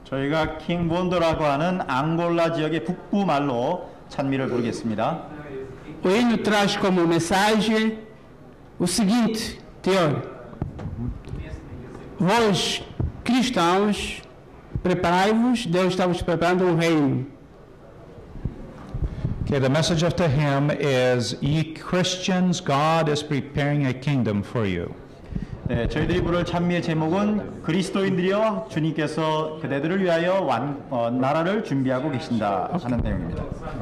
저희가 킹본도라고 하는 앙골라 지역의 북부 말로 찬미를 부르겠습니다. O hino traz como mensagem o seguinte teor: Vós, cristãos, preparai-vos, Deus está vos preparando um reino. Okay, the message of the hymn is, Ye Christians, God is preparing a kingdom for you. 네, 저희들이 부를 찬미의 제목은 그리스도인들이여 주님께서 그대들을 위하여 나라를 준비하고 계신다 하는 내용입니다.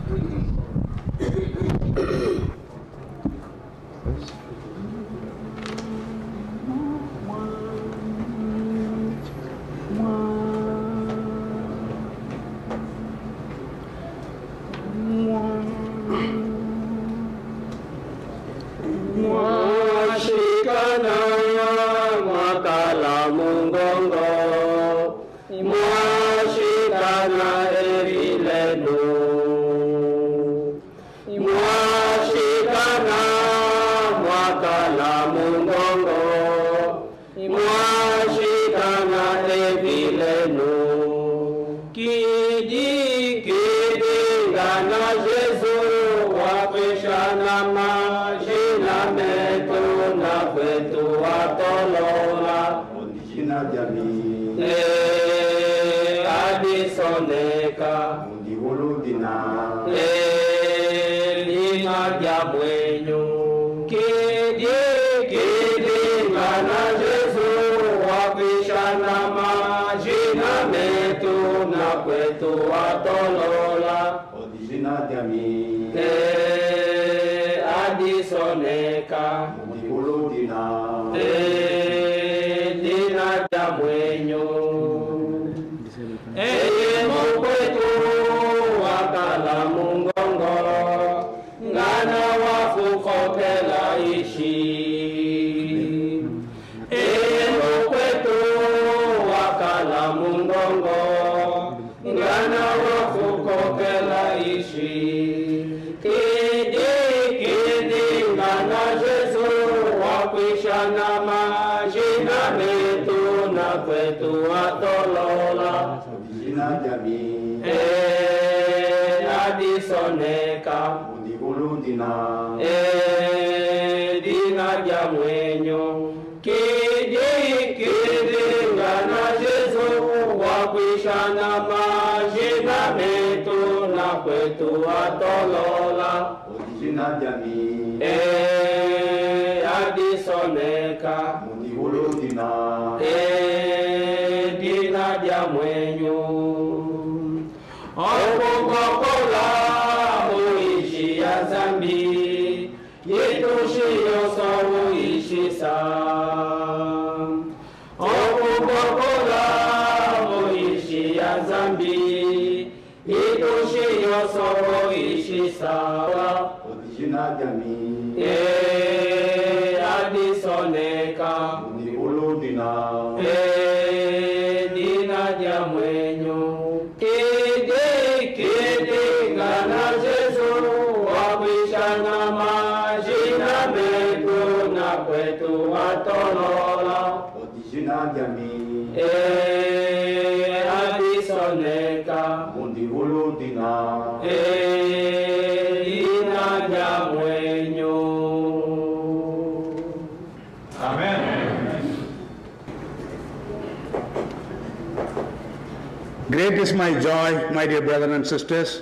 Great is my joy, my dear brothers and sisters,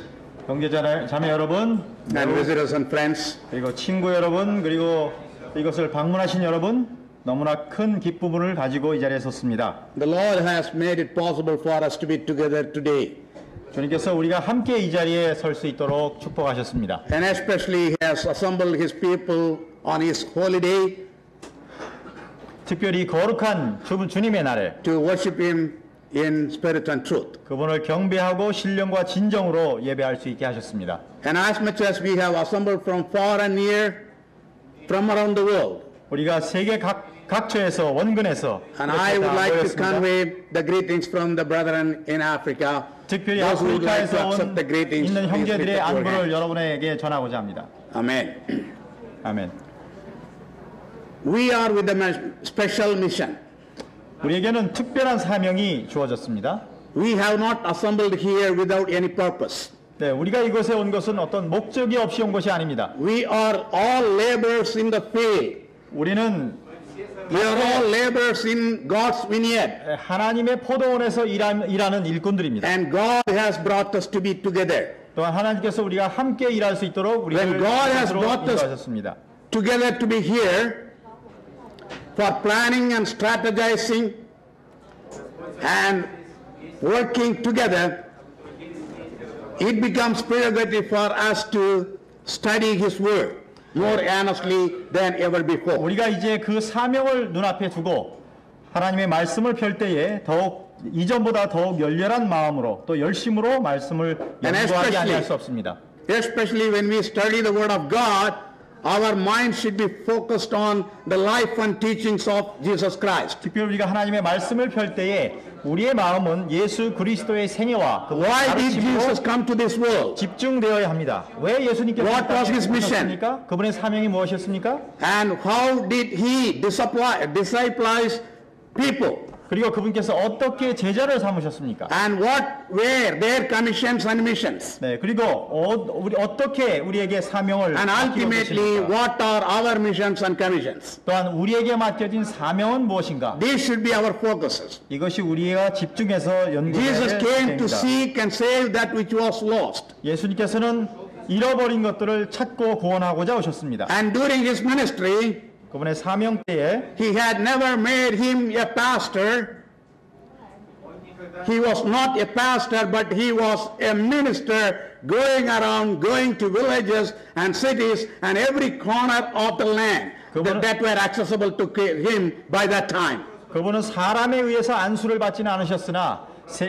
형제자매 여러분, and visitors and friends, 그리고 친구 여러분, 그리고 이것을 방문하신 여러분, 너무나 큰 기쁨을 가지고 이 자리에 섰습니다. the Lord has made it possible for us to be together today. 주님께서 우리가 함께 이 자리에 설 수 있도록 축복하셨습니다. And especially He has assembled His people on His holy day 특별히 거룩한 주님의 날에 to worship Him in spirit and truth. 그분을 경배하고 신령과 진정으로 예배할 수 있게 하셨습니다. And as much as we have assembled from far and near, from around the world, 우리가 세계 각처에서 원근에서 and I would like to convey the greetings from the brethren in Africa. 특별히 Those who would like to 아프리카에서 accept the greetings, 있는 please lift 형제들의 up your 안부를 hands. 여러분에게 전하고자 합니다. Amen. 아멘. We are with a special mission. 우리에게는 특별한 사명이 주어졌습니다. we have not assembled here without any purpose. 네, 우리가 이곳에 온 것은 어떤 목적이 없이 온 것이 아닙니다. We are all laborers in the field. 우리는 We are all laborers in God's vineyard. 하나님의 포도원에서 일하는 일꾼들입니다. And God has brought us to be together. 또한 하나님께서 우리가 함께 일할 수 있도록 우리를 When God has brought us 인도하셨습니다. together to be here for planning and strategizing and working together, it becomes prerogative for us to study His Word more earnestly than ever before. 우리가 이제 그 사명을 눈앞에 두고 하나님의 말씀을 펼 때에 더욱 이전보다 더욱 열렬한 마음으로 또 열심으로 말씀을 연구하지 아니할 수 없습니다. Especially when we study the Word of God, our mind should be focused on the life and teachings of Jesus Christ. 특별히 우리가 하나님의 말씀을 펼 때에 우리의 마음은 예수 그리스도의 생애와 그 Why did Jesus 가르침으로 come to this world? 집중되어야 합니다. 왜 예수님께서 What was his mission? 오셨습니까? 그분의 사명이 무엇이었습니까? And how did He discipleize people? 그리고 그분께서 어떻게 제자를 삼으셨습니까? And what were their commissions and missions? 네, 그리고 우리 어떻게 우리에게 사명을 And 맡기고 ultimately, 계십니까? what are our missions and commissions? 또한 우리에게 맡겨진 사명은 무엇인가? These should be our focuses. 이것이 우리가 집중해서 Jesus 연구해야 came to 됩니다. seek and save that which was lost. 예수님께서는 잃어버린 것들을 찾고 구원하고자 오셨습니다. And during His ministry, 그분의 사명 때에 He had never made Him a pastor. He was not a pastor, but He was a minister going around, going to villages and cities and every corner of the land that were accessible to Him by that time. 그분은 사람에 의해서 안수를 받지는 않으셨으나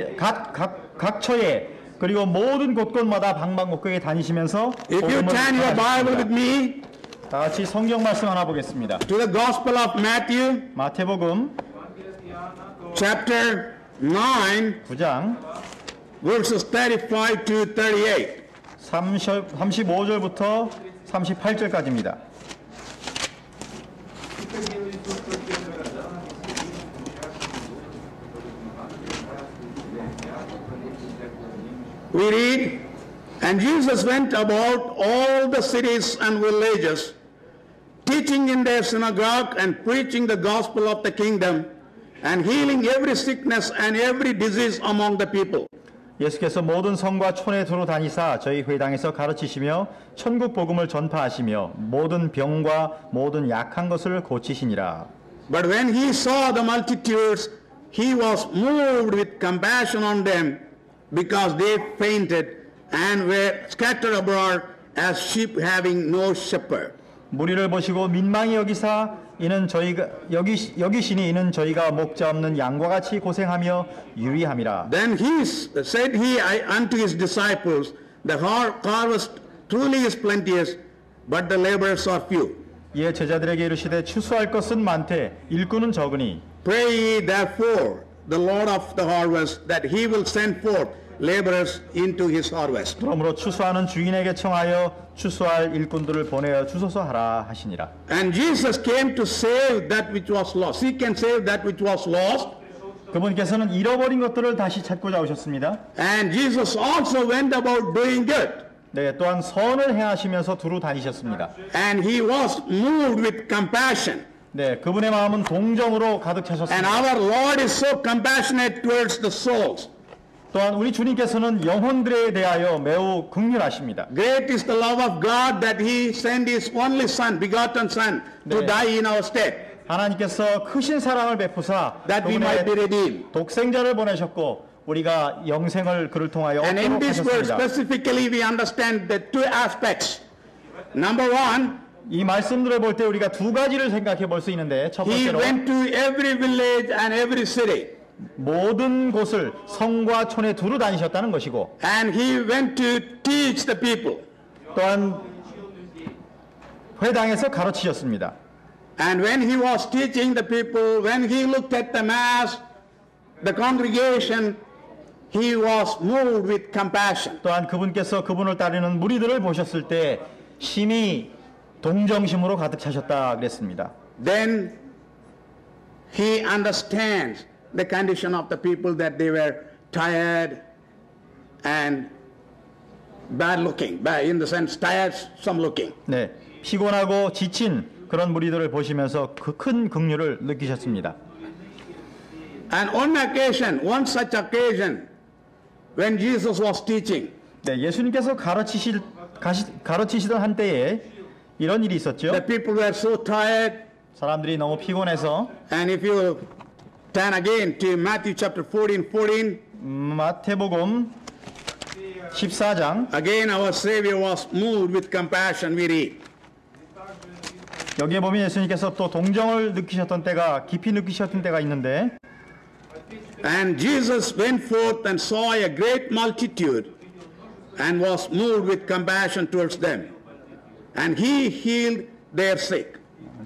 각 처에 그리고 모든 곳곳마다 방방곡곡에 다니시면서 If you 복음을 turn your Bible with 전하셨습니다. me 다 같이 성경 말씀 하나 보겠습니다. to the Gospel of Matthew, 마태복음 chapter 9, 9장 verses 35 to 38. 35절부터 38절까지입니다. We read, and Jesus went about all the cities and villages, teaching in their synagogue and preaching the gospel of the kingdom, and healing every sickness and every disease among the people. 예수께서 모든 성과 촌에 두루 다니사 저희 회당에서 가르치시며 천국 복음을 전파하시며 모든 병과 모든 약한 것을 고치시니라. But when he saw the multitudes, he was moved with compassion on them, because they fainted and were scattered abroad as sheep having no shepherd. 무리를 보시고 민망히 여기사 이는 저희가 여기시니 이는 저희가 목자 없는 양과 같이 고생하며 유리함이라. Then said he unto his disciples, the harvest truly is plenteous, but the laborers are few. 이에 제자들에게 이르시되 추수할 것은 많되 일꾼은 적으니 Pray ye therefore the Lord of the harvest, that he will send forth laborers into his harvest. 그러므로 추수하는 주인에게 청하여 추수할 일꾼들을 보내어 주소서 하라 하시니라. And Jesus came to save that which was lost. Seek and save that which was lost. 그분께서는 잃어버린 것들을 다시 찾고자 오셨습니다. And Jesus also went about doing good. 네, 또한 선을 행하시면서 두루 다니셨습니다. And he was moved with compassion. 네, 그분의 마음은 동정으로 가득 And 차셨습니다. our Lord is so compassionate towards the souls. 또한 우리 주님께서는 영혼들에 대하여 매우 긍휼하십니다. Great is the love of God that he sent his only son, begotten son, to 네. die in our stead, 하나님께서 크신 사랑을 베푸사 that we might be 그분의 redeemed. 독생자를 보내셨고 우리가 영생을 그를 통하여 And in 얻도록 this verse 하셨습니다. specifically we understand the two aspects. Number one, 이 말씀들을 볼 때 우리가 두 가지를 생각해 볼 수 있는데 첫 he 번째로 went to every village and every city. 모든 곳을 성과 촌에 두루 다니셨다는 것이고 And he went to teach the people. 또한 회당에서 가르치셨습니다. And when he was teaching the people, when he looked at the mass, the congregation, he was moved with compassion. 또한 그분께서 그분을 따르는 무리들을 보셨을 때 심히 동정심으로 가득 차셨다 그랬습니다. Then he understands the condition of the people that they were tired and bad looking, bad in the sense tired, some looking. 네, 피곤하고 지친 그런 무리들을 보시면서 그 큰 긍휼을 느끼셨습니다. And on occasion, one such occasion, when Jesus was teaching, 네, 예수님께서 가르치시던 한때에 이런 일이 있었죠. the people were so tired, 사람들이 너무 피곤해서 and if you turn again to Matthew chapter 14, 마태복음 14장 again our Savior was moved with compassion, we read. 여기에 보면 예수님께서 또 동정을 느끼셨던 때가 깊이 느끼셨던 때가 있는데 And Jesus went forth and saw a great multitude and was moved with compassion towards them. And he healed their sick.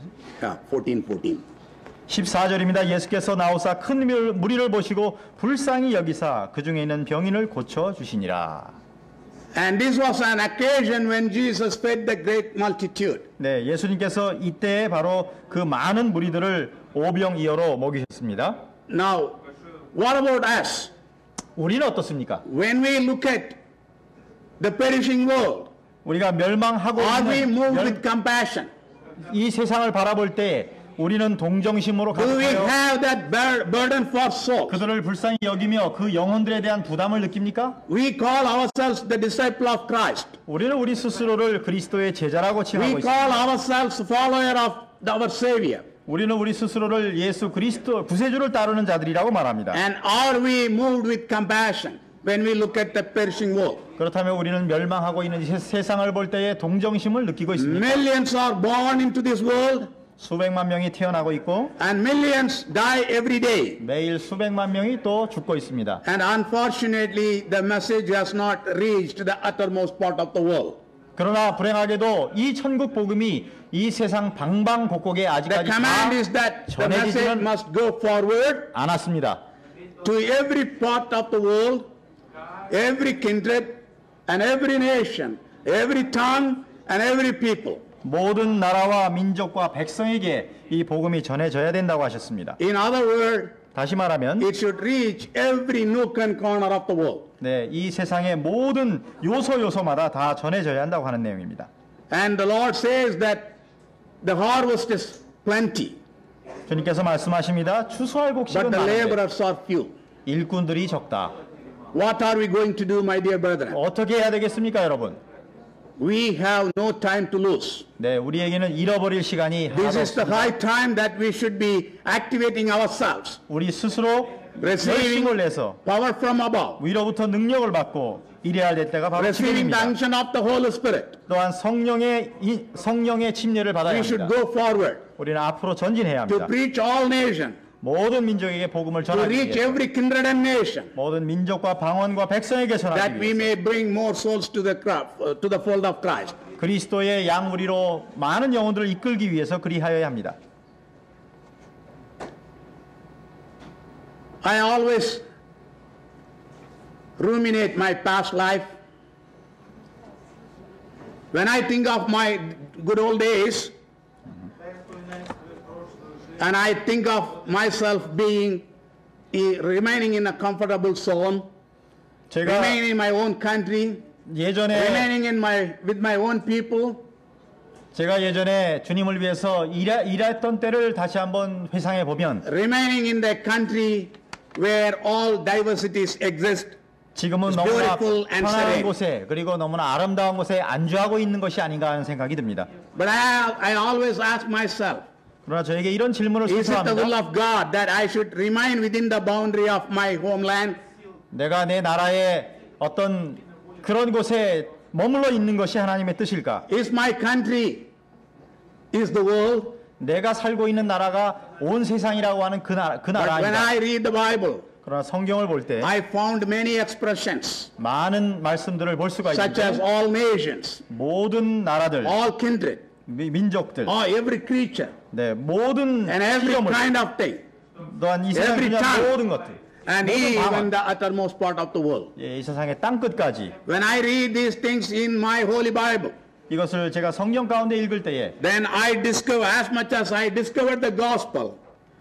14. 14절입니다. 예수께서 나오사 큰 무리를 보시고 불쌍히 여기사 그 중에 있는 병인을 고쳐 주시니라. And this was an occasion when Jesus fed the great multitude. 네, 예수님께서 이때 바로 그 많은 무리들을 오병이어로 먹이셨습니다. Now, what about us? 우리는 어떻습니까? When we look at the perishing world, 우리가 멸망하고 are we moved 있는 with compassion? 이 세상을 바라볼 때 우리는 동정심으로 Do we 가득하여 have that burden for souls? 그들을 불쌍히 여기며 그 영혼들에 대한 부담을 느낍니까? We call ourselves the disciple of Christ. 우리는 우리 스스로를 그리스도의 제자라고 칭하고 We call 있습니다. ourselves follower of our Savior. 우리는 우리 스스로를 예수 그리스도 구세주를 따르는 자들이라고 말합니다. And are we moved with compassion when we look at the perishing world? 그렇다면 우리는 멸망하고 있는 이 세상을 볼 때에 동정심을 느끼고 있습니다. Millions are born into this world 수백만 명이 태어나고 있고 and millions die every day. 매일 수백만 명이 또 죽고 있습니다. And unfortunately, the message has not reached the uttermost part of the world. 그러나 불행하게도 이 천국 복음이 이 세상 방방곡곡에 The 아직까지 command is 다 that the message 전해지지는 must go forward 않았습니다. to every part of the world, every kindred, and every nation, every tongue, and every people. 모든 나라와 민족과 백성에게 이 복음이 전해져야 된다고 하셨습니다. In other words, 다시 말하면 it should reach every nook and corner of the world. 네, 이 세상의 모든 요소마다 다 전해져야 한다고 하는 내용입니다. And the Lord says that the harvest is plenty, 주님께서 말씀하십니다. 추수할 곡식은 but the 많은데 laborers are few. 일꾼들이 적다. What are we going to do, my dear brethren? 어떻게 해야 되겠습니까, 여러분? We have no time to lose. 네, 우리에게는 잃어버릴 시간이 This 하나도 is the 없습니다. high time that we should be activating ourselves, 우리 스스로 receiving 열심을 내서 power from above, 위로부터 능력을 받고 일해야 될 때가 바로 receiving the 지금입니다. unction of the Holy Spirit. 또한 성령의 침례를 받아야 We should 합니다. go forward 우리는 앞으로 전진해야 to 합니다. preach all nations, 모든 민족에게 복음을 to 전하기 reach 위해서 every kindred and nation, 모든 민족과 방언과 백성에게 that 전하기 we 위해서 may bring more souls to the fold of Christ. 그리스도의 양무리로 많은 영혼들을 이끌기 위해서 그리하여야 합니다. I always ruminate my past life. When I think of my good old days, and I think of myself remaining in a comfortable zone, 제가 remaining in my own country, 예전에 remaining with my own people, 주님을 위해서 일했던 때를 다시 한번 회상해 보면 remaining in the country where all diversities exist, 지금은 It's 너무나 beautiful and 편안한 serene. 곳에 그리고 너무나 아름다운 곳에 안주하고 있는 것이 아닌가 하는 생각이 듭니다. but I always ask myself, 그러나 저에게 이런 질문을 is it the will 스스로 of God that I should remain within the boundary of my homeland? 내가 내 나라의 어떤 그런 곳에 머물러 있는 것이 하나님의 뜻일까? Is my country, is the world? 내가 살고 있는 나라가 온 세상이라고 하는 그 나라 But when 아니다. I read the Bible, 그러나 성경을 볼 때 I found many expressions, 많은 말씀들을 볼 수가 such as 있는데 all nations, 모든 나라들, all kindred, 민족들, every creature, 네, 모든 and every 피조물, kind of thing, 또한 이 세상 every 그냥 tongue. 모든 것들, and 모든 even 방언, the uttermost part of the world. 이 세상의 땅 끝까지 When I read these things in my holy Bible, 이것을 제가 성경 가운데 읽을 때에 then I discover, as much as I discovered the gospel,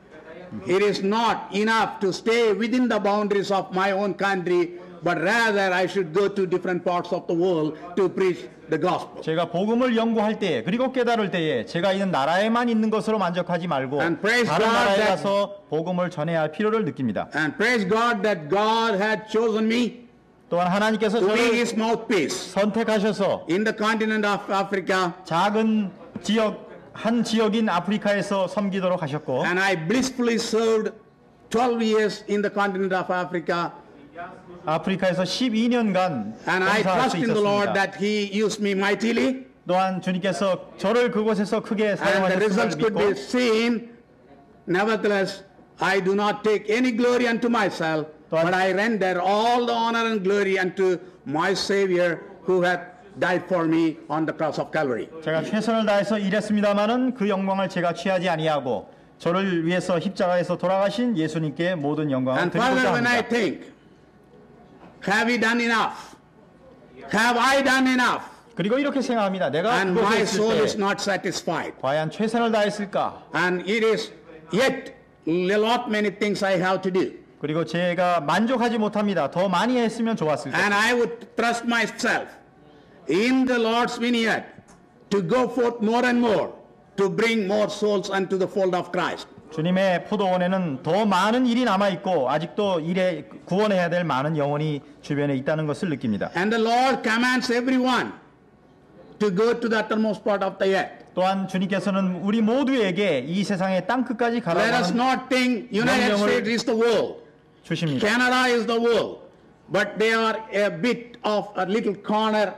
it is not enough to stay within the boundaries of my own country, but rather I should go to different parts of the world to preach the gospel. 제가 복음을 연구할 때에 그리고 깨달을 때에 제가 있는 나라에만 있는 것으로 만족하지 말고 And praise 다른 God 나라에 that- 가서 복음을 전해야 할 필요를 느낍니다. And praise God that God had chosen me 또한 하나님께서 to be 저를 his mouthpiece 선택하셔서 in the continent of Africa, 작은 지역 한 지역인 아프리카에서 섬기도록 하셨고 and I blissfully served 12 years in the continent of Africa, 아프리카에서 12년간 and I 봉사할 trust 수 in the Lord 있었습니다. that he used me mightily, 또한 주님께서 저를 그곳에서 크게 and the results 사용하셨음을 could be 믿고 seen. Nevertheless, I do not take any glory unto myself, but I render all the honor and glory unto my Savior who hath died for me on the cross of Calvary. 제가 최선을 다해서 일했습니다마는 그 영광을 제가 취하지 아니하고 저를 위해서 십자가에서 돌아가신 예수님께 모든 영광을 And 드리고자 further, when I 합니다. think, have we done enough? Have I done enough? 그리고 이렇게 생각합니다. 내가 And 그것에 my soul 있을 is 때 not satisfied. 과연 최선을 다했을까? And it is yet a lot many things I have to do. 그리고 제가 만족하지 못합니다. 더 많이 했으면 좋았을 것. And I would trust myself in the Lord's vineyard to go forth more and more to bring more souls unto the fold of Christ. 주님의 포도원에는 더 많은 일이 남아 있고 아직도 일에 구원해야 될 많은 영혼이 주변에 있다는 것을 느낍니다. And the Lord commands everyone to go to the uttermost part of the earth. 또한 주님께서는 우리 모두에게 이 세상의 땅 끝까지 Let us 가라는 not think United 명령을 States is the world, 주십니다. Canada is the world, but they are a bit of a little corner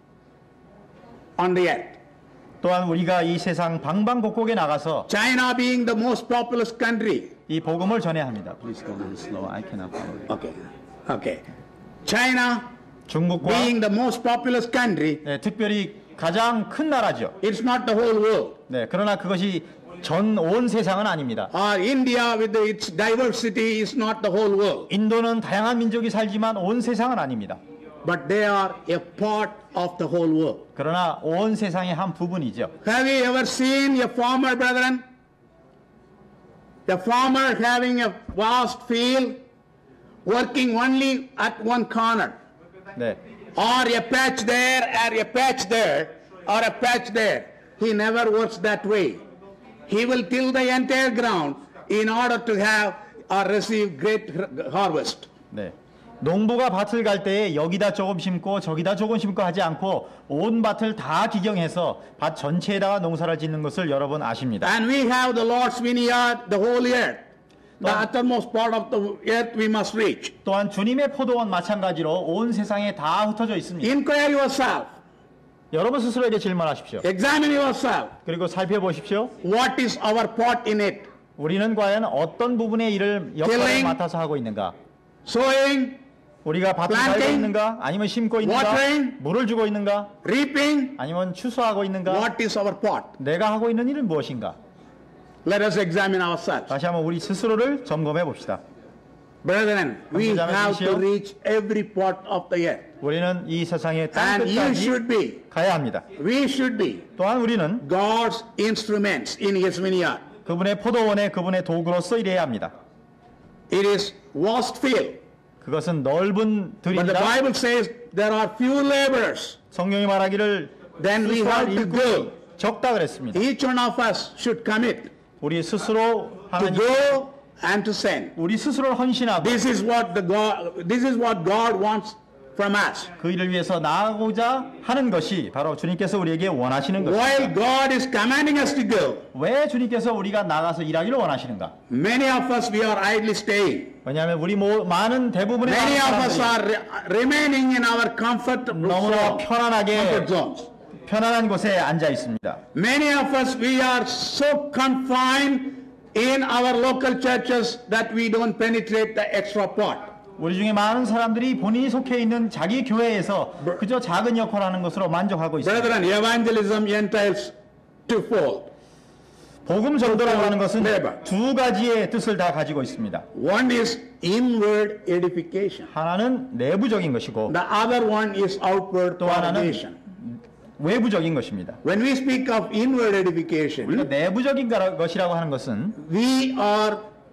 on the earth. 또한 우리가 이 세상 방방곡곡에 나가서 China being the most populous country. 이 복음을 전해야 합니다. Please go a little slow. I cannot follow you. Okay. Okay. China 중국과 being the most populous country, 네, 특별히 가장 큰 나라죠. it's not the whole world. 네, 그러나 그것이 전 온 세상은 아닙니다. Or India with its diversity is not the whole world. 인도는 다양한 민족이 살지만 온 세상은 아닙니다. But they are a part of the whole world. 그러나 온 세상의 한 부분이죠. Have you ever seen a farmer, brethren? A farmer having a vast field, working only at one corner, 네, or a patch there, or a patch there, or a patch there. He never works that way. He will till the entire ground in order to have or receive great harvest. 네. 농부가 밭을 갈 때에 여기다 조금 심고 저기다 조금 심고 하지 않고 온 밭을 다 기경해서 밭 전체에다가 농사를 짓는 것을 여러분 아십니다. And we have the Lord's vineyard, the whole earth. The uttermost part of the earth we must reach. 또한 주님의 포도원 마찬가지로 온 세상에 다 흩어져 있습니다. Inquire yourself. 여러분 스스로에게 질문하십시오. Examine yourself. 그리고 살펴보십시오. What is our part in it? 우리는 과연 어떤 부분의 일을 역할을 Tilling, 맡아서 하고 있는가? Sowing, 우리가 밭을 planting, 갈고 있는가? 아니면 심고 있는가? watering, 물을 주고 있는가? reaping. 아니면 추수하고 있는가? What is our part? 내가 하고 있는 일은 무엇인가? Let us examine ourselves. 다시 한번 우리 스스로를 점검해 봅시다. Brethren, we 함께 have to 자매주시오. reach every part of the earth. 우리는 이 세상의 땅 And you 끝까지 should be, 가야 합니다. we should be 또한 우리는 God's instruments in His vineyard. 그분의 포도원에 그분의 도구로서 일해야 합니다. It is vast field. 그것은 넓은 But the 들입니다. Bible says there are few laborers. 성경이 말하기를 Then we 수수할 have to 일꾼이 go. 적다 그랬습니다. Each one of us should commit 우리 스스로 to 하나님, go and to send. 우리 스스로를 헌신하고 This is what God wants from us. 그 일을 위해서 나아가고자 하는 것이 바로 주님께서 우리에게 원하시는 While 것입니다. God is commanding us to go, 왜 주님께서 우리가 나가서 일하기를 원하시는가? many of us we are idly staying. 왜냐하면 우리 많은 대부분의 Many of us 사람들이 are remaining in our comfort 너무나 편안하게 zones. 편안한 곳에 앉아 있습니다. Many of us we are so confined in our local churches that we don't penetrate the extra part. 우리 중에 많은 사람들이 본인이 속해 있는 자기 교회에서 그저 작은 역할을 하는 것으로 만족하고 있습니다. Brethren, evangelism entails twofold. 복음 전도라고 하는 것은 Labor. 두 가지의 뜻을 다 가지고 있습니다. One is inward edification. 하나는 내부적인 것이고 The other one is outward 또 하나는 propagation. 외부적인 것입니다. When we speak of inward edification, 우리가 내부적인 것이라고 하는 것은 we are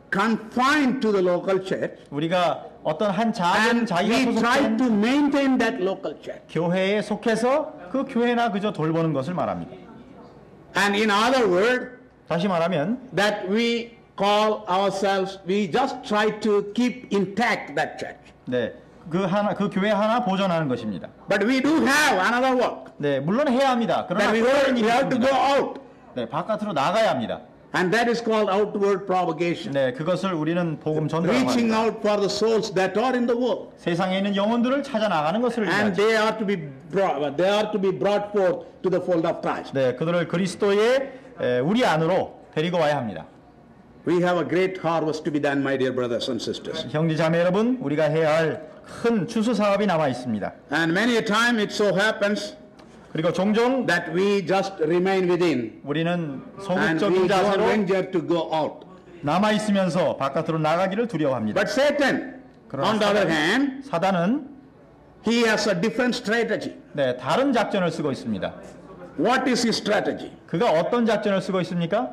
confined to the local church, 우리가 어떤 한 작은 and 자기가 we try 소속된 to maintain that local church. 교회에 속해서 그 교회나 그저 돌보는 것을 말합니다. And in other words, 다시 말하면 that we call ourselves, we just try to keep intact that church. 네, 그 교회 하나 보존하는 것입니다. But we do have another work. 네, 물론 해야 합니다. 그러나 That 또 다른 일이 we have to go 있습니다. out. 네, 바깥으로 나가야 합니다. And that is called outward propagation. 네, 그것을 우리는 복음 전도라고 Reaching 합니다. out for the souls that are in the world. 세상에 있는 영혼들을 찾아 나가는 것을 And 의미하죠. they are to be brought forth to the fold of Christ. 네, 그들을 그리스도의 우리 안으로 데리고 와야 합니다. We have a great harvest to be done, my dear brothers and sisters. 형제 자매 여러분, 우리가 해야 할 큰 추수 사업이 남아 있습니다. And many a time it so happens 그리고 종종 that we just remain within 우리는 and 소극적인 we don't 자세로 venture to go out. 남아 있으면서 바깥으로 나가기를 두려워합니다. But Satan, 그러나 on the other hand, 사단은 he has a different strategy. 네, 다른 작전을 쓰고 있습니다. What is his strategy? 그가 어떤 작전을 쓰고 있습니까?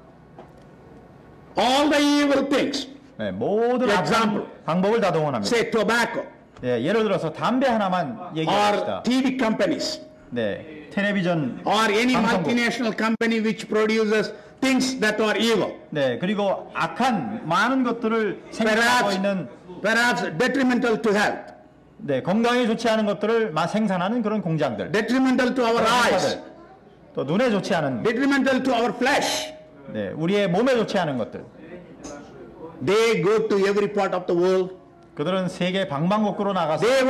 All the evil things, 네, 모든 Example. 악한 방법을 다 동원합니다. say tobacco 네, 예를 들어서 담배 하나만 or 얘기합시다. TV companies 네, 텔레비전 or any 방송국. multinational company which produces things that are evil, 네, 그리고 악한 많은 것들을 생산하고 있는 perhaps detrimental to health, 네, 건강에 좋지 않은 것들을 생산하는 그런 공장들, detrimental to our eyes, 회사들, 또 눈에 좋지 않은, detrimental to our flesh. 네, 우리의 몸에 좋지 않은 것들. They go to every part of the world. 그들은 세계 방방곡곡으로 나가서 They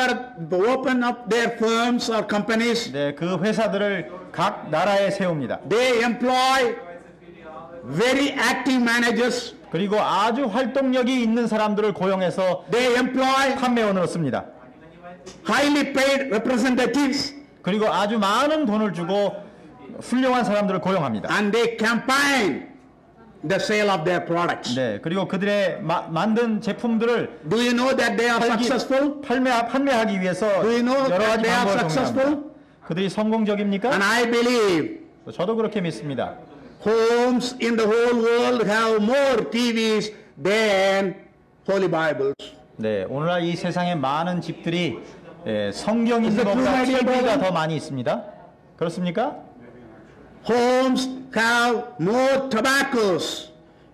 open up their firms or companies. 네, 그 회사들을 각 나라에 세웁니다. They employ very active managers. 그리고 아주 활동력이 있는 사람들을 고용해서 They employ 판매원으로 씁니다. highly paid representatives. 그리고 아주 많은 돈을 주고 훌륭한 사람들을 고용합니다. And they campaign the sale of their products. 네, 그리고 그들의 만든 제품들을 Do you know that they are successful? 판매하기 위해서 Do you know 여러 that 가지 they are 방법을 successful? 동원합니다. 그들이 성공적입니까? And I believe 저도 그렇게 믿습니다. homes in the whole world have more TVs than Holy Bibles. 네, 오늘날 이 세상에 많은 집들이 성경 있는 Is it true, 것보다 my dear TV가 brother? 더 많이 있습니다. 그렇습니까? Homes have more tobaccos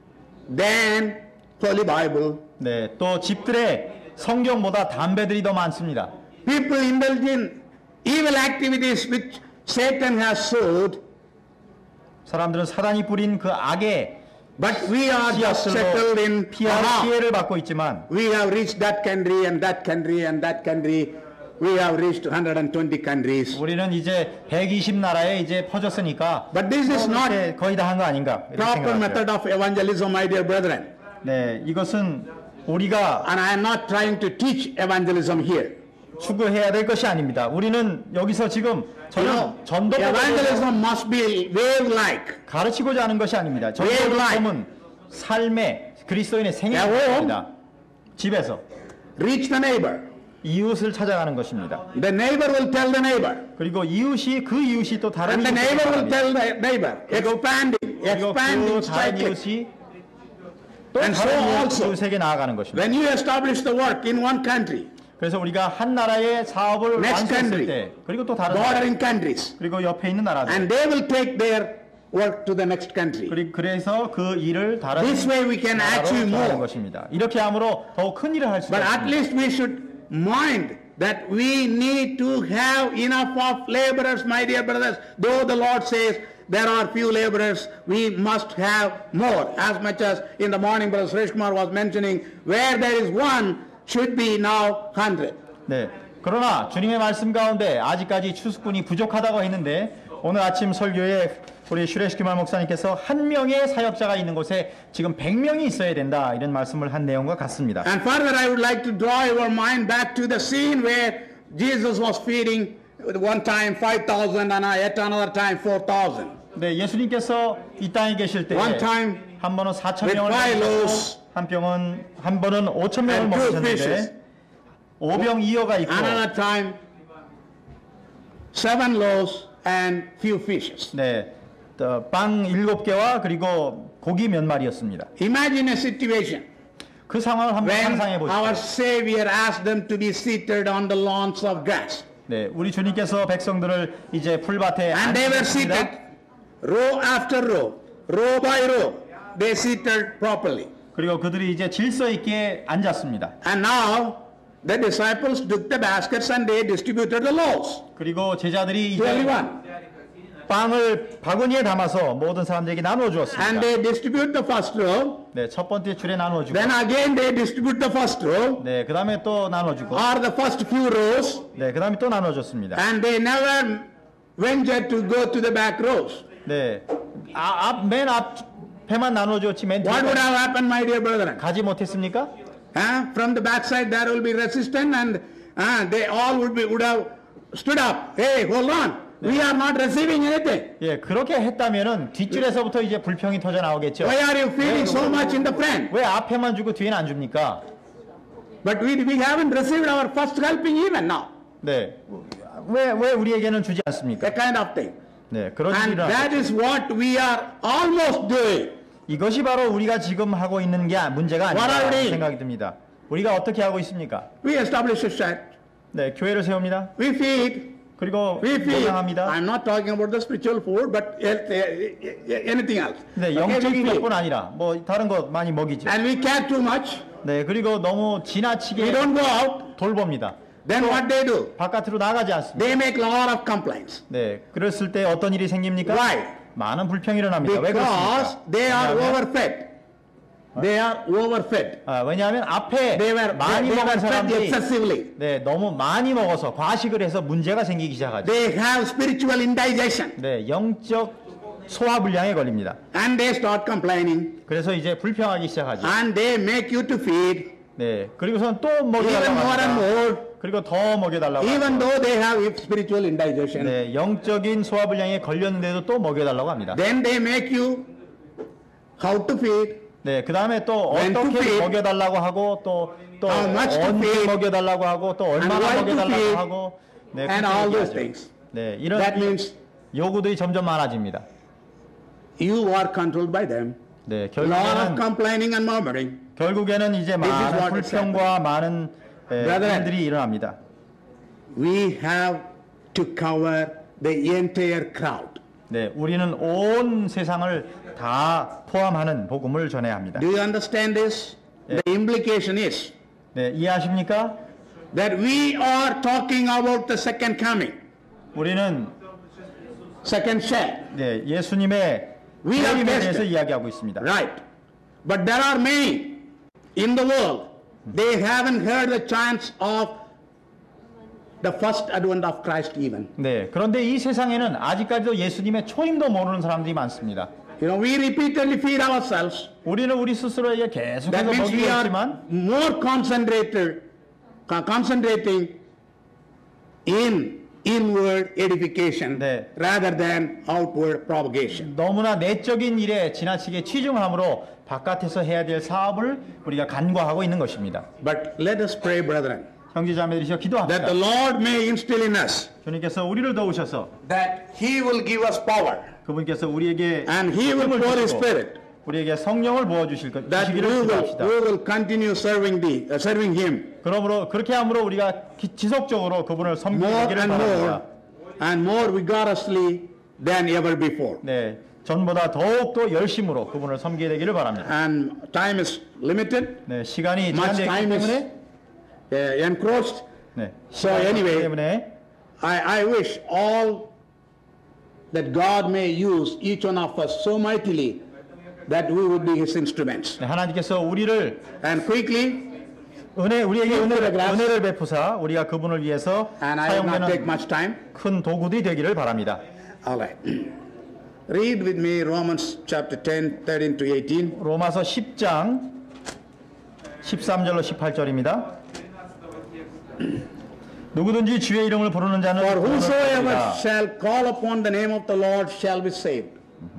than Holy Bible. 네, 또 집들에 성경보다 담배들이 더 많습니다. People indulge in evil activities which Satan has sowed, 사람들은 사단이 뿌린 그 악의 but we are just settled in 피해를 받고 있지만 we have reached that country and that country and that country. We have reached 120 countries. 우리는 이제 120나라에 이제 퍼졌으니까 But this is not 이렇게 거의 다 한 거 아닌가 이렇게 proper 생각하죠. method of evangelism, my dear brethren. 네, 이것은 우리가 And I am not trying to teach evangelism here. 추구해야 될 것이 아닙니다. 우리는 여기서 지금 저는 전도 Evangelism must be wave-like. 가르치고자 하는 것이 아닙니다. Wave life. 전도는 삶의 그리스도인의 Yeah, 생애입니다. 집에서 Reach the neighbor. 이웃을 찾아가는 것입니다. The neighbor will tell the neighbor. 그리고 그 이웃이 또 다른 And the 이웃에게 neighbor will 말합니다. tell the neighbor. Expanding, 그리고 expanding 그 다른 cycle. 이웃이 또 And so 다른 also, 이웃에게 나아가는 것입니다. when you establish the work in one country, 그래서 우리가 한 나라의 사업을 Next 완수했을 country. 때 그리고 또 다른 나라 bordering countries, 그리고 옆에 있는 나라들 and they will take their work to the next country. 그래서 그 일을 다른 This way we can 나라로 achieve 전하는 more. 것입니다. 이렇게 함으로 더욱 큰 일을 할 수가 But at 있습니다. least we should mind that we need to have enough of laborers, my dear brothers. Though the Lord says there are few laborers, we must have more. As much as in the morning, Brother Suresh Kumar was mentioning, where there is one, should be now 100. 네. 그러나 주님의 말씀 가운데 아직까지 추수꾼이 부족하다고 했는데 오늘 아침 설교에 우리 슈레시키말 목사님께서 한 명의 사역자가 있는 곳에 지금 100명이 있어야 된다 이런 말씀을 한 내용과 같습니다. And further, I would like to draw your mind back to the scene where Jesus was feeding one time 5,000 and at another time 4,000. 네, 예수님께서 이 땅에 계실 때 One time 한 번은 4,000명을 with five loaves 한 번은 5,000명을 and two 먹으셨는데 fishes. 오병이어가 있고 Another time 7 loaves and few fishes. 네, 빵 7개와 그리고 고기 몇 마리였습니다. Imagine a situation 그 상황을 한번 when 상상해 our 보십시오. Savior asked them to be seated on the lawns of grass. 네, 우리 주님께서 백성들을 이제 풀밭에 And they were seated 앉히셨습니다. row after row by row. They seated properly. 그리고 그들이 이제 질서 있게 앉았습니다. And now the disciples took the baskets and they distributed the loaves 그리고 제자들이 to 이제 everyone. 빵을 바구니에 담아서 모든 사람들에게 나누어 And 주었습니다. they distribute the first row. 네, 첫 번째 줄에 나누어 주고, Then again they distribute the first row 네, 그 다음에 또 나누어 주고, or the first few rows. 네, 그 다음에 또 나누어 줬습니다. And they never ventured to go to the back rows. 네, 맨 앞에만 나누어 줬지 맨 What would 뒤에 have happened, my dear brethren? 가지 못했습니까? From the backside there will be resistance and they all would have stood up. Hey, hold on. We are not receiving anything. 예, 그렇게 했다면은 뒷줄에서부터 이제 불평이 터져 나오겠죠. Why are you feeding so much in the front? 왜 앞에만 주고 뒤에는 안 줍니까? But we haven't received our first helping even now. 네, 왜 우리에게는 주지 않습니까? That kind of thing. 네, 그런 And 일을 that is what we are almost doing. 이것이 바로 우리가 지금 하고 있는 게 문제가 What are 아닌가 we? 생각이 듭니다. 우리가 어떻게 하고 있습니까? We establish a church. 네, 교회를 세웁니다. We feed. 그리고 We feed. 보장합니다. I'm not talking about the spiritual food, but anything else. 네, Okay, 영적 we feed. 것뿐 아니라 뭐 다른 것 많이 먹이죠. And we care too much. 네, 그리고 너무 We 지나치게 don't go out. 돌봅니다. Then what they do? 바깥으로 나가지 않습니다. They make a lot of complaints. 네, 그랬을 때 어떤 일이 생깁니까? Why? 많은 불평이 일어납니다. 왜 Because 그렇습니까? they are 왜냐하면, overfed. They are overfed. 왜냐하면 앞에 They were 많이 fed 먹은 사람들이 excessively. 네, 너무 많이 먹어서 과식을 해서 문제가 생기기 시작하죠. They have spiritual indigestion. 네, 영적 소화불량에 걸립니다. And they start complaining. 그래서 이제 불평하기 시작하죠. And they make you to feed. 네, 그리고선 또 Even 먹여달라고 more and 합니다. more. 그리고 더 먹여달라고 Even 합니다. though they have spiritual indigestion. 네, 영적인 소화불량에 걸렸는데도 또 먹여달라고 합니다. Then they make you how to feed. 네, 그 다음에 또 When to 어떻게 feed, 먹여달라고 하고 또 how much to 언제 feed, 먹여달라고 하고 또 and 얼마나 why to 먹여달라고 feed, 하고 네, and 그렇게 all those 얘기하죠. things. 네, 이런 That means 요구들이 점점 많아집니다. you are controlled by them. 네, A lot of 결국에는 complaining and murmuring. 이제 is 많은 what is 불평과 많은 Brethren. 일들이 일어납니다. We have to cover the entire crowd. 네, 우리는 온 세상을 다 포함하는 복음을 전해야 합니다. Do you understand this? The implication is 네, 이해하십니까? that we are talking about the second coming, 우리는 second share. 네, 예수님의 We are 재림에 대해서 tested. 이야기하고 있습니다. Right. But there are many in the world. They haven't heard the chants of the first advent of Christ even. 네, 그런데 이 세상에는 아직까지도 예수님의 초임도 모르는 사람들이 많습니다. You know, we repeatedly feed ourselves. 우리는 우리 스스로에게 That 계속해서 means 먹이고 we are 있지만 more concentrating in inward edification 네. rather than outward propagation. 너무나 내적인 일에 지나치게 치중함으로 바깥에서 해야 될 사업을 우리가 간과하고 있는 것입니다. But let us pray, brethren, 형제자매들이여 that 기도합시다. the Lord may instill in us 주님께서 우리를 도우셔서 that He will give us power 그분께서 우리에게 and He will 힘을 pour His 주시고 Spirit 우리에게 성령을 부어 that we 주시기를 기도합시다. will continue serving Him 그러므로 그렇게 함으로 우리가 지속적으로 그분을 more 섬기기를 and 바랍니다. more vigorously than ever before. 네, 전보다 더욱더 열심으로 그분을 섬기게 되기를 바랍니다. And time is limited, 네, 시간이 much 제한되기 time is 때문에 encroached. 네, So 시간이 anyway, 때문에 I wish all that God may use each one of us so mightily that we would be His instruments. 네, 하나님께서 우리를 And quickly, 우리에게 paragraphs. 은혜를 베푸사 우리가 그분을 위해서 and I will not take 사용되는 much time. 큰 도구들이 되기를 바랍니다. All right. Read with me Romans chapter 10, 13 to 18. 로마서 10장 13절로 18절입니다. 누구든지 주의 이름을 부르는 자는 For 구원을 whosoever 얻으리라. shall call upon the name of the Lord shall be saved.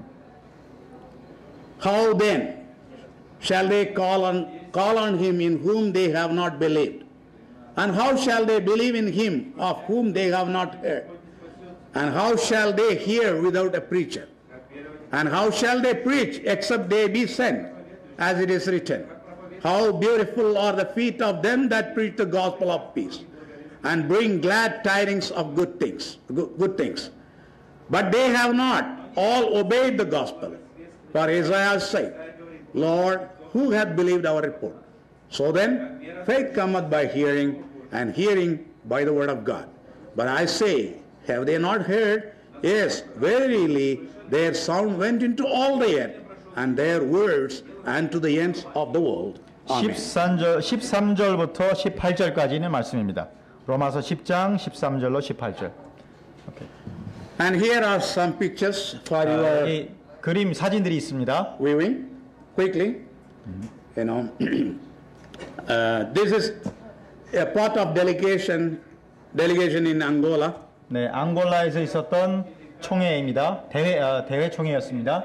How then shall they call on him in whom they have not believed? And how shall they believe in him of whom they have not heard? And how shall they hear without a preacher? And how shall they preach except they be sent, as it is written? How beautiful are the feet of them that preach the gospel of peace, and bring glad tidings of good things. Good things. But they have not all obeyed the gospel. For Isaiah said, Lord, who hath believed our report? So then, faith cometh by hearing, and hearing by the word of God. But I say, have they not heard? Yes, verily, their sound went into all the earth, and their words unto the ends of the world. Amen. 13절부터 18절까지는 말씀입니다. 로마서 10장 13절로 18절. And here are some pictures for your 이 그림 사진들이 있습니다. viewing quickly. You know, this is a part of delegation in Angola. 네, 앙골라에서 있었던 총회입니다. 대회 총회였습니다.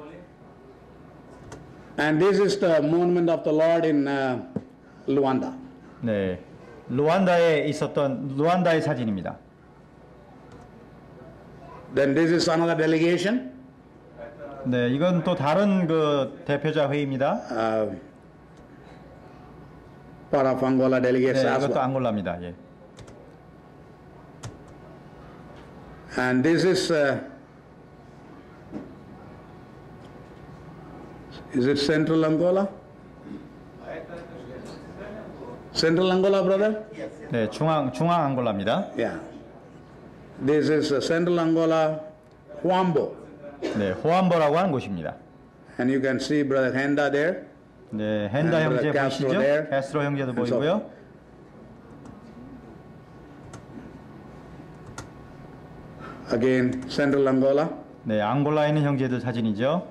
And this is the monument of the Lord in Luanda. 네, 루안다에 있었던 루안다의 사진입니다. Then this is another delegation. 네, 이건 또 다른 그 대표자 회의입니다. Part of Angola 네, delegation as 이것도 well. 앙골라입니다. 예. And this is it Central Angola? Central Angola, brother? 네, 중앙 앙골라입니다. Yeah. This is Central Angola, Huambo. 네, 호암보라고 하는 곳입니다. And you can see brother Henda there. 네, 헨다 And 형제 Castro 보이시죠? there. 캐스트로 형제도 And so 보이고요. Again, Central Angola. 네, 앙골라에 있는 형제들 사진이죠.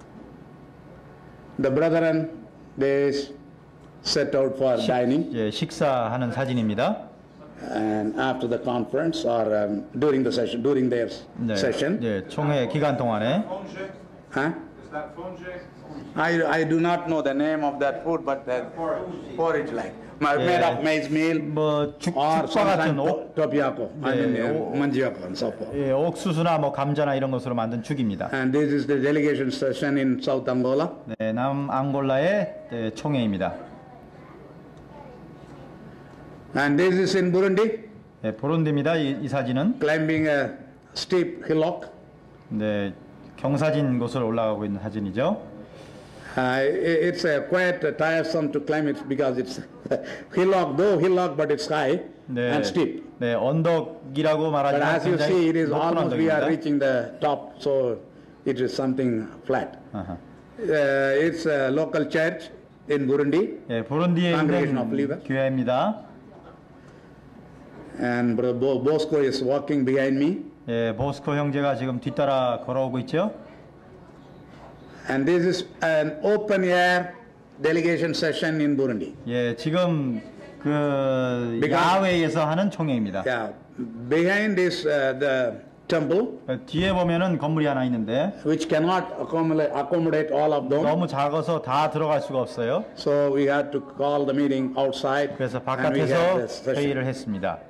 The brethren, they set out for dining. 예, 식사하는 사진입니다. And after the conference or during the session, during their 네, session. 예, 총회 기간 동안에 Huh? I do not know the name of that food, but that porridge like made of maize meal 뭐 or 죽과 같은 sometimes tobacco, manjiako and so forth. 예, 옥수수나 뭐 감자나 이런 것으로 만든 죽입니다. And this is the delegation session in South Angola. 네, 남 앙골라의 네, 총회입니다. And this is in Burundi, 네, 보론디입니다. 이 사진은 climbing a steep hillock. 네, 경사진 곳을 올라가고 있는 사진이죠. It's quite tiresome to climb it because it's hillock, but it's high 네, and steep. 네, 언덕이라고 But 말하지만 as you see, it is 높은 almost we are 언덕입니다. reaching the top, so it is something flat. 아하. It's a local church in Burundi, 예, 부룬디에 Congregation of 있는 Believers. 교회입니다. and Brother Bosco is walking behind me. 예, 보스코 형제가 지금 뒤따라 걸어오고 있죠. And this is an open air delegation session in Burundi. 예, 지금 그 Because- 야외에서 하는 총회입니다. Yeah, behind this the temple, 뒤에 보면은 건물이 하나 있는데 which cannot accommodate all of them. 너무 작아서 다 들어갈 수가 없어요. So we had to call the meeting outside, 그래서 and we had 바깥에서 this session. 회의를 했습니다.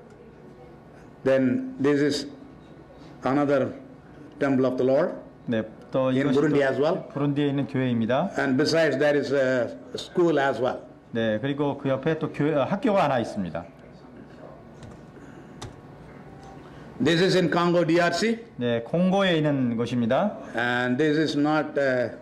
Then this is another temple of the Lord, 네, 또 in 이것이 Burundi 또 as well. 부룬디에 있는 교회입니다. And besides that is a school as well. 네, 그리고 그 옆에 또 학교가 하나 있습니다. This is in Congo DRC, 네, 콩고에 있는 곳입니다. and this is not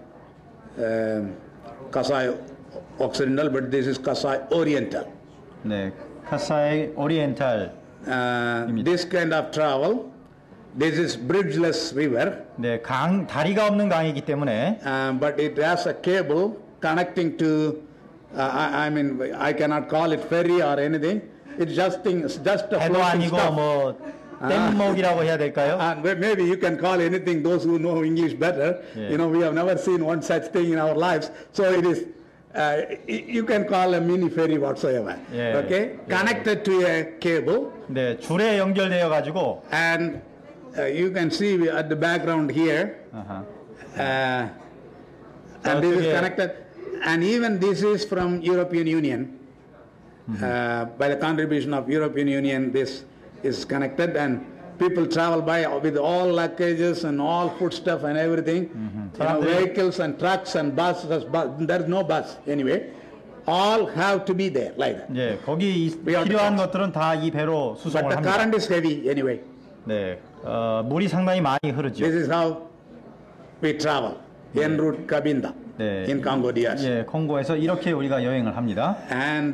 Kasai Occidental, but this is Kasai Oriental. 네, 카사이 오리엔탈. This kind of travel, this is bridgeless river, 네, 다리가 없는 강이기 때문에 but it has a cable connecting to. I mean, I cannot call it ferry or anything. It's just a 배도 floating 아니고 stuff. 뭐 뗏목이라고 해야 될까요? And maybe you can call anything. Those who know English better, Yeah. you know, we have never seen one such thing in our lives. So it is. You can call a mini ferry whatsoever. Yeah. Okay, connected to a cable, 네, 줄에 연결되어 가지고 and you can see at the background here. And this is 저쪽에- connected, and even this is from European Union. By the contribution of European Union, this is connected, and people travel by with all luggages and all food stuff and everything. Vehicles and trucks and buses. There is no bus anyway. All have to be there like that. 예, 거기 We have to 필요한 cross. 것들은 다 이 배로 But 수송을 the 합니다. current is heavy anyway. 네, 물이 상당히 많이 흐르죠. This is how we travel en route Cabinda 네, in Congo DRC. 예, 콩고에서 이렇게 우리가 여행을 합니다. And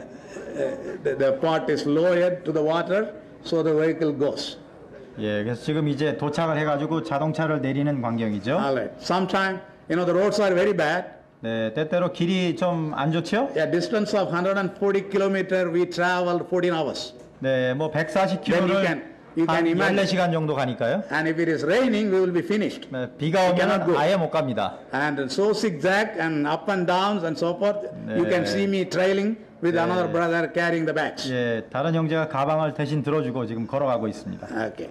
the pot is lowered to the water, so the vehicle goes. 예, 그래서 지금 이제 도착을 해가지고 자동차를 내리는 광경이죠. All right. Sometime, the roads are very bad. 네, 때때로 길이 좀 안 좋죠? A distance of 140 kilometer, we traveled 14 hours. 네, 뭐 Then 140km를 you 한 can imagine. 14시간 정도 가니까요. And if it is raining, we will be finished. 네, 비가 cannot 오면 go. 아예 못 갑니다. And so zigzag and up and downs and so forth. You can see me trailing with another brother carrying the bags. 예, 다른 형제가 가방을 대신 들어주고 지금 걸어가고 있습니다. Okay.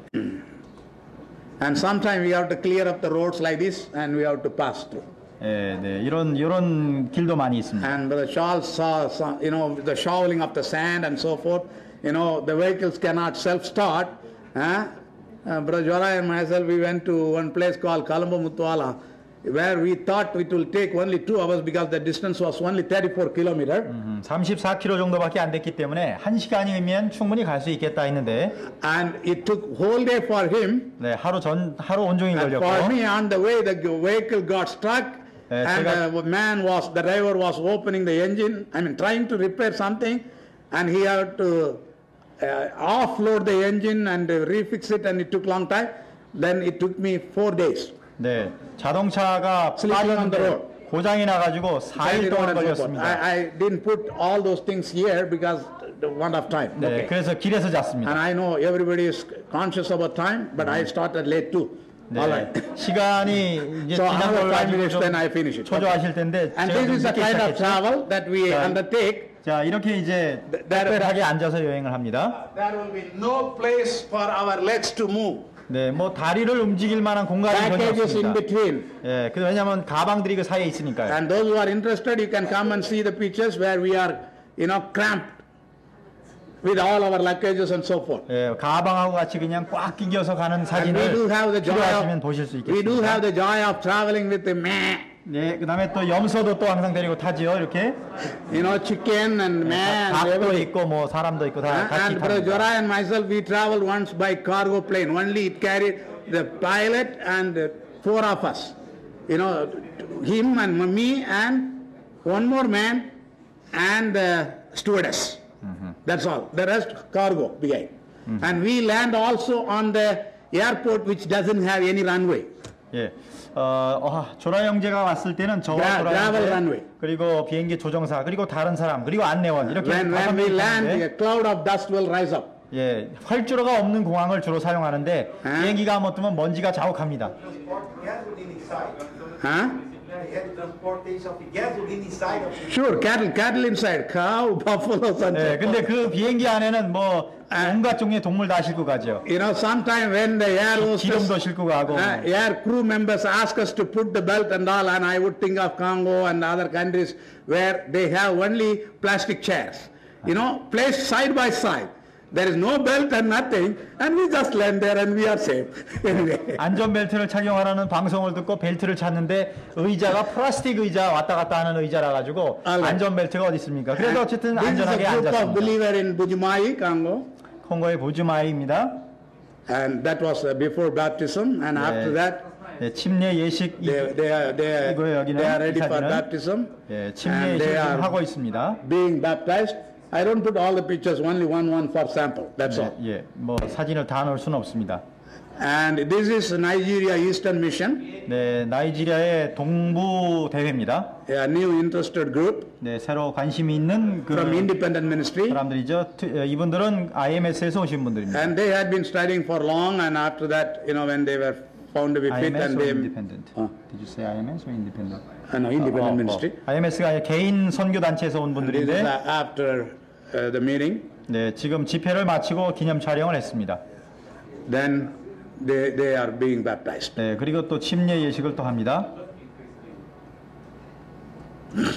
And sometimes we have to clear up the roads like this, and we have to pass through. 예, 네, 이런 길도 많이 있습니다. And Brother Charles saw, the shoveling of the sand and so forth. The vehicles cannot self-start. Brother Jorai and myself, we went to one place called Colombo Mutwala, where we thought it will take only 2 hours because the distance was only 34 kilometers. 34km 정도밖에 안 됐기 때문에 1시간이면 충분히 갈 수 있겠다 했는데 And it took whole day for him. 네, 하루 온종일 And 걸렸고 for me, on the way, the vehicle got stuck. And the driver was opening the engine, trying to repair something, and he had to offload the engine and refix it, and it took long time. Then it took me 4 days. 네, 자동차가 Sleeping on the road. 빠졌는데 고장이 나가지고 4일 동안 걸렸습니다. I didn't put all those things here because the want of time. 네, Okay. 그래서 길에서 And 잤습니다. I know everybody is conscious about time, but I started late too. All 네, right. 시간이 이제 So 지난 another 걸 5 가지고 minutes, 좀 then I finish it. 초조하실 텐데 And 제가 this 좀 is the 늦게 kind of 시작했죠. travel that we 자, undertake. 자, 이렇게 이제 That- 특별하게 앉아서 여행을 합니다. There will be no place for our legs to move. 네, 뭐 다리를 움직일 만한 공간이 전혀 Packages in 없습니다. between. 예, 왜냐하면 가방들이 그 사이에 있으니까요. And those who are interested, you can come and see the pictures where we are, cramped with all our luggages and so forth. 예, 가방하고 같이 그냥 꽉 끼겨서 가는 And 사진을 we do have the joy 필요하시면 보실 수 of, we do 있겠습니다. have the joy of traveling with the meh, 네, 그다음에 또 염소도 또 항상 데리고 타지요, 이렇게. chicken and meh and 닭도 everything. 있고 뭐 사람도 있고 다 같이 And Brother 탑니다. Jorai and myself, we traveled once by cargo plane. Only it carried the pilot and 4 of us. Him and me and one more man and the stewardess. That's all. The rest cargo behind. And we land also on the airport which doesn't have any runway. 예. 조라 형제가 왔을 때는 저 Gravel 조라 형제, runway. 그리고 비행기 조종사, 그리고 다른 사람, 그리고 안내원 이렇게 When 다섯 we 명이 land, 타는데, a cloud of dust will rise up. 예, 활주로가 없는 공항을 주로 사용하는데 비행기가 못 뜨면 먼지가 자욱합니다. Gasoline inside. Huh? They had transportation of gasoline inside of the Sure, cattle inside, cow, buffaloes and 예, so 근데 forth. 그 비행기 안에는 뭐 온갖 종류의 동물 다 싣고 가죠. Sometime when the air hostess, 기름도 싣고 가고. air crew members ask us to put the belt and all, and I would think of Congo and other countries where they have only plastic chairs, placed side by side. There is no belt and nothing, and we just land there and we are safe. Anyway. 안전벨트를 착용하라는 방송을 듣고 벨트를 찾는데 의자가 플라스틱 의자 왔다 갔다 하는 의자라 가지고 Alright. 안전벨트가 어디 있습니까? 그래도 어쨌든 This is 안전하게 a group of 앉았습니다. believer in Bujumai, Congo, 콩고의 보주마이입니다. and that was before baptism, and after that 예, 침례 예식 이거예요, 여기는 they are ready 이 for 사진은. baptism, 예, 침례 and they 예식을 지금 are 하고 있습니다. being baptized. I don't put all the pictures, only one for sample. That's all. 예, 뭐 사진을 다 넣을 수는 없습니다. And this is Nigeria Eastern Mission, 네, 나이지리아의 동부 대회입니다. a new interested group 네, 새로 관심이 있는 그 from independent ministry. 사람들이죠. 이분들은 IMS에서 오신 분들입니다. And they had been studying for long, and after that, when they were found to be fit, IMS and or they independent? Did you say IMS or independent? no, independent ministry. IMS가 아니라 개인 선교 단체에서 온 This is 분들인데, after the meeting. 네, 지금 집회를 마치고 기념 촬영을 했습니다. Then they are being baptized. 네, 그리고 또 침례 예식을 또 합니다.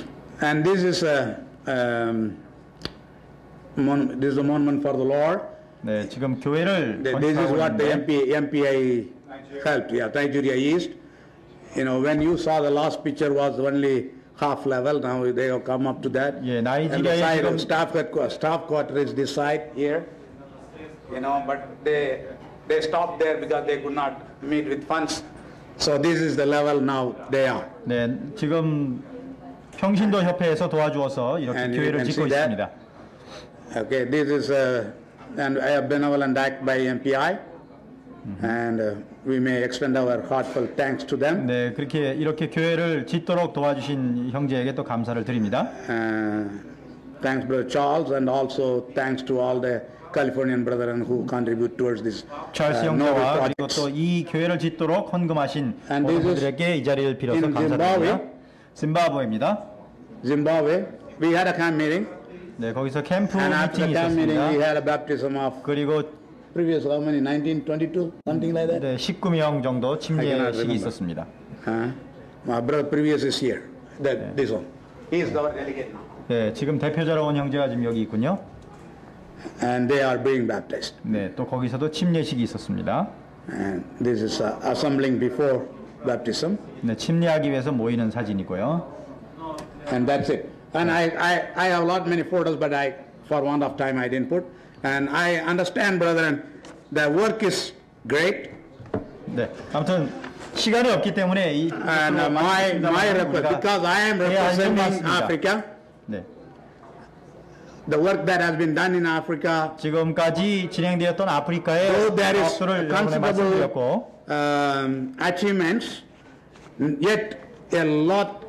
And this is a monument for the Lord. 네, 지금 교회를 This is 건축하고 what the 있는데 MPI helped. Yeah, Nigeria East. You know, when you saw the last picture was only half level. Now they have come up to that. 예, And the 나이지리아의 side 지금 of staff quarter is this side here. You know, but they stopped there because they could not meet with funds. So this is the level now they are. 네, 지금 평신도 협회에서 도와주어서 이렇게 And you 교회를 can 짓고 see that. 있습니다. Okay, this is and I have benevolent act by MPI, and we may extend our heartfelt thanks to them. 네, 그렇게 이렇게 교회를 짓도록 도와주신 형제에게 또 감사를 드립니다. Thanks, Brother Charles, and also thanks to all the Californian brethren who contribute towards this 찰스 noble 형제와 그리고 project. 또 이 교회를 짓도록 헌금하신 And 모든 this is 분들에게 이 자리를 빌어서 in 감사드립니다. 짐바브웨입니다. Zimbabwe, we had a camp meeting, 네, 거기서 캠프 and after 미팅이 the camp meeting, we 있었습니다. had a baptism of 그리고 previous how many? 1922, something like that. 네, 19명 정도 I cannot 침례식이 remember. 있었습니다. My brother previous is here. This one. He is our delegate now, 네, 지금 대표자로 온 형제가 지금 여기 있군요. and they are being baptized. 네, 또 거기서도 침례식이 있었습니다. And this is assembling before baptism, 네, 침례하기 위해서 모이는 사진이고요. and that's it. And I have a lot many photos, but for want of time, I didn't put. And I understand, brethren, the work is great. 네, 아무튼 시간이 없기 때문에 이 And because I am representing Africa, 네, the work that has been done in Africa, 지금까지 진행되었던 아프리카의 though there is 사업들을 여러분에 considerable 말씀드렸고, achievements, yet a lot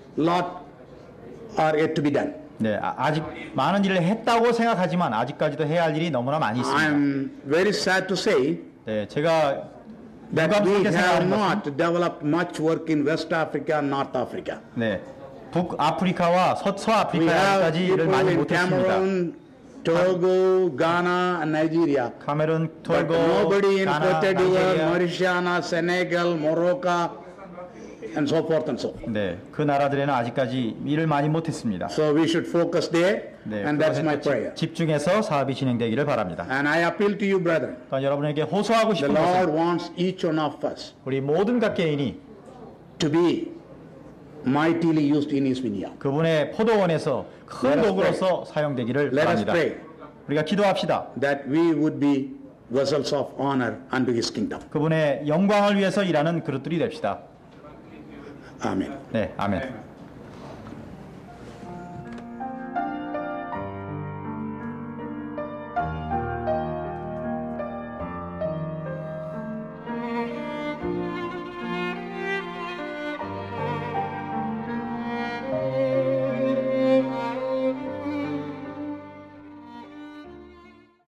are yet to be done. 네, 아직 많은 일을 했다고 생각하지만 아직까지도 해야 할 일이 너무나 많이 있습니다. I'm very sad to say 네, 제가 that we 유감스럽게 have 생각하는 것은 not developed much work in West Africa and North Africa. 네, 북아프리카와 We have 서아프리카까지 일을 people 많이 in 못했습니다. Cameroon, Togo, Ghana, and Nigeria. 카메룬, But 톨고, nobody in 가나, Cote d'Ivoire, 나이지리아, Mauritania, Senegal, Morocco, and so forth and so forth. 네, 그 나라들에는 아직까지 일을 많이 못했습니다. So we should focus there, 네, and that's 그것에 my 또 prayer. 집중해서 사업이 진행되기를 바랍니다. And I appeal to you, brethren. 또한 여러분에게 호소하고 The 싶은 Lord 것은 wants each one of us 우리 모든 각 개인이 to be mightily used in His vineyard. 그분의 포도원에서 큰 Let us 도구로서 사용되기를 Let us 바랍니다. pray 우리가 기도합시다. that we would be vessels of honor unto His kingdom. 그분의 영광을 위해서 일하는 그릇들이 됩시다. Amen. 네, 아멘.